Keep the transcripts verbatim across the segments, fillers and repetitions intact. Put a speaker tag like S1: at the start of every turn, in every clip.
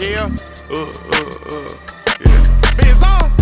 S1: Yeah.
S2: Uh, uh, uh. Yeah.
S1: Biz on.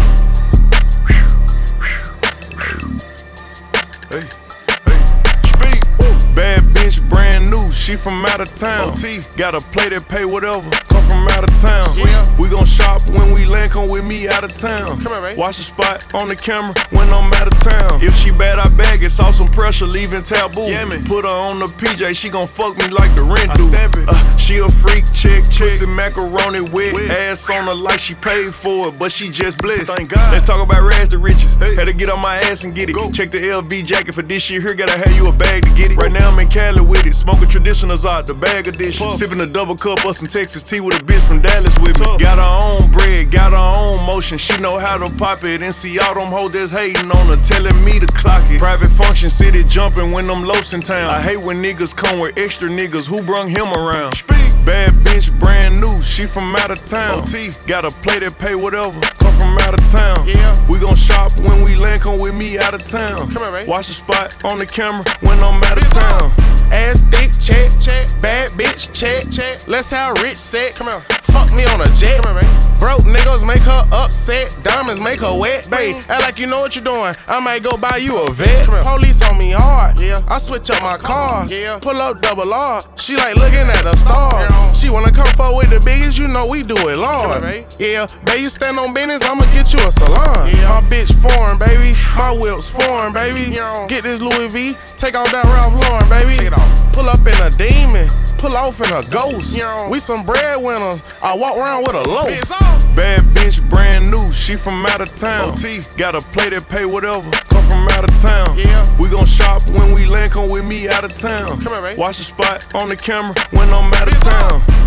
S2: Hey, hey. Speak. Woo. Bad bitch, brand new. She from out of town.
S1: O T.
S2: Got a play that pay whatever. Come from out of town.
S1: Yeah.
S2: We gon' shop when we land. Come with me out of town.
S1: Come here, baby.
S2: Watch the spot on the camera when I'm out of town. If she bad, I bag it. Saw some pressure, leaving taboo.
S1: Yeah, man.
S2: Put her on the P J. She gon' fuck me like the rent
S1: I
S2: do.
S1: stamp it.
S2: Uh, she a freak, chick, chick.
S1: Chick.
S2: Pussy macaroni wet.
S1: Wet.
S2: Ass on her like she paid for it, but she just blessed.
S1: Thank God.
S2: Let's talk about rags to riches.
S1: Hey.
S2: Had to get on my ass and get it.
S1: Go.
S2: Check the L V jacket for this shit here. Gotta have you a bag to get it. Right now I'm in Cali with it. Smoking traditionals out the bag edition.
S1: Puff.
S2: Sipping a double cup of some Texas tea with a bitch from Dallas with me.
S1: Tough.
S2: Got her own bread, got her own motion. She know how to pop it. And see all them hoes that's hating on her, telling me to clock it. Private function, city jumping when them loafs in town. I hate when niggas come with extra niggas. Who brung him around?
S1: Speak.
S2: Bad bitch, brand new. She from out of town.
S1: O T.
S2: Got a play that pay whatever. Come from out of town.
S1: Yeah.
S2: We gon' shop when we land. Come with me out of town.
S1: Come here, baby.
S2: Watch the spot on the camera when I'm out of
S1: Biz on.
S2: town.
S1: Ass thick, check, check. Bad bitch, check, check. Let's have rich sex. Come here. Fuck me on a jet. Come here, baby. Broke niggas make her upset. Diamonds make her wet. Babe, act like you know what you're doing. I might go buy you a vet. Police on me hard. Yeah. I switch up my car. Yeah. Pull up double R. She like looking at a star. Yeah. She wanna come forward with the biggest. You know we do it long. Come here, babe. Yeah. Babe, you stand on business. I'ma get you a salon. Yeah. My bitch foreign, baby. My whip's foreign, baby. Yeah. Get this Louis V. Take off that Ralph Lauren, baby. Take it off. Pull up in a demon. Pull off in a ghost. Yeah. We some breadwinners. I walk around with a loaf.
S2: Bad bitch, brand new. She from out of town.
S1: O T.
S2: Got a play that pay whatever. Come from out of town.
S1: Yeah.
S2: We gon' shop when we land. Come with me out of town.
S1: Come here, baby.
S2: Watch the spot on the camera when I'm out of
S1: Biz on.
S2: town.